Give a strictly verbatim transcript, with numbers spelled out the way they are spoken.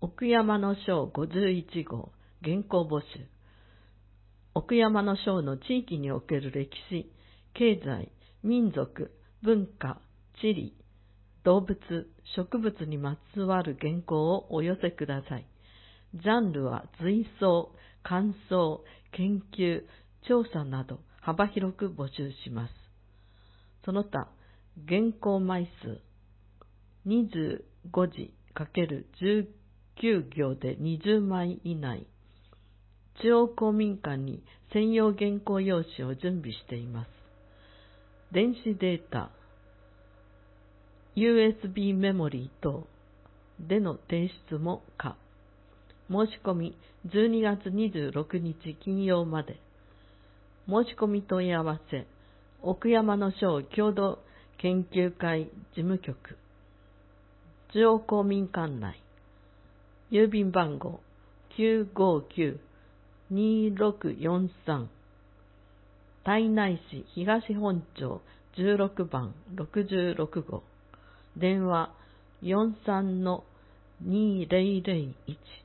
奥山の章ごじゅういち号原稿募集。奥山の章の地域における歴史、経済、民族、文化、地理、動物、植物にまつわる原稿をお寄せください。ジャンルは随想、感想、研究、調査など幅広く募集します。その他、原稿枚数にじゅうごじかけるじゅうきゅう行でにじゅうまい以内。中央公民館に専用原稿用紙を準備しています。電子データ、ユーエスビー メモリー等での提出も可。申し込みじゅうにがつにじゅうろくにち金曜まで。申し込み問い合わせ、奥山の章郷土研究会事務局、中央公民館内、郵便番号 きゅうごきゅうにーろくよんさん、胎内市東本町じゅうろくばんろくじゅうろく号、電話 よんさんのにーぜろぜろいち。